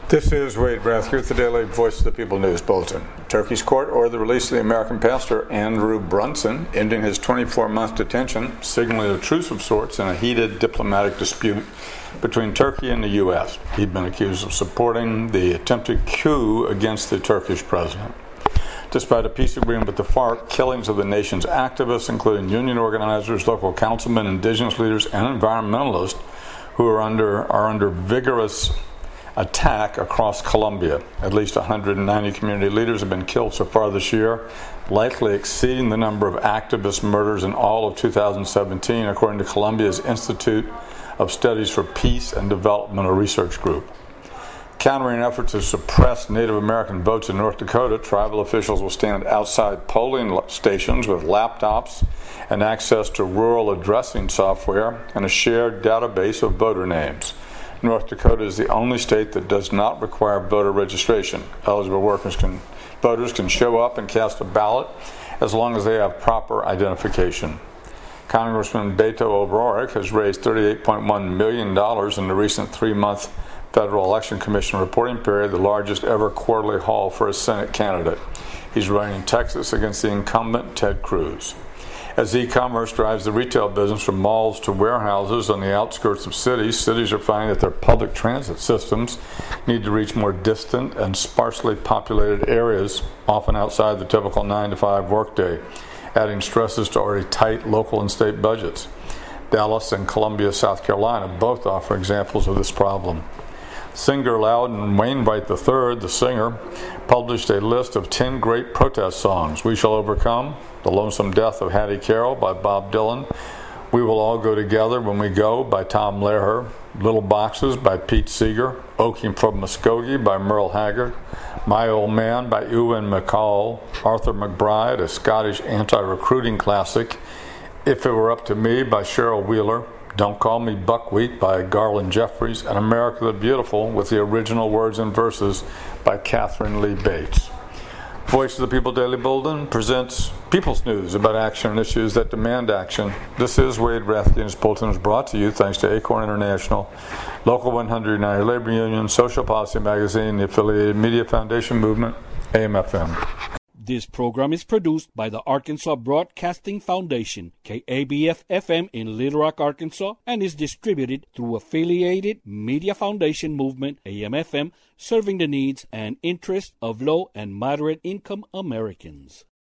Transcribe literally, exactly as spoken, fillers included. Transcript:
This is Wade Rathke with the Daily Voice of the People News Bulletin. Turkey's court ordered the release of the American pastor Andrew Brunson, ending his twenty-four month detention, signaling a truce of sorts in a heated diplomatic dispute between Turkey and the U S. He'd been accused of supporting the attempted coup against the Turkish president. Despite a peace agreement with the FARC, killings of the nation's activists, including union organizers, local councilmen, indigenous leaders, and environmentalists, who are under are under vigorous attack across Colombia. At least one hundred ninety community leaders have been killed so far this year, likely exceeding the number of activist murders in all of two thousand seventeen, according to Colombia's Institute of Studies for Peace and Development, a research group. Countering efforts to suppress Native American votes in North Dakota, tribal officials will stand outside polling stations with laptops and access to rural addressing software and a shared database of voter names. North Dakota is the only state that does not require voter registration. Eligible workers can, voters can show up and cast a ballot as long as they have proper identification. Congressman Beto O'Rourke has raised thirty-eight point one million dollars in the recent three-month Federal Election Commission reporting period, the largest ever quarterly haul for a Senate candidate. He's running in Texas against the incumbent Ted Cruz. As e-commerce drives the retail business from malls to warehouses on the outskirts of cities, cities are finding that their public transit systems need to reach more distant and sparsely populated areas, often outside the typical nine to five workday, adding stresses to already tight local and state budgets. Dallas and Columbia, South Carolina, both offer examples of this problem. Singer Loudon Wainwright the third, the singer, published a list of ten great protest songs. We Shall Overcome, The Lonesome Death of Hattie Carroll by Bob Dylan, We Will All Go Together When We Go by Tom Lehrer, Little Boxes by Pete Seeger, Oaking from Muskogee by Merle Haggard, My Old Man by Ewan MacColl, Arthur McBride, a Scottish anti-recruiting classic, If It Were Up to Me by Cheryl Wheeler, Don't Call Me Buckwheat by Garland Jeffries, and America the Beautiful with the original words and verses by Catherine Lee Bates. Voice of the People Daily Bulletin presents People's News about action and issues that demand action. This is Wade Rathke, and this bulletin is brought to you thanks to Acorn International, Local one hundred United Labor Union, Social Policy Magazine, the Affiliated Media Foundation Movement, A M F M. This program is produced by the Arkansas Broadcasting Foundation, K A B F F M in Little Rock, Arkansas, and is distributed through Affiliated Media Foundation Movement, A M F M, serving the needs and interests of low and moderate income Americans.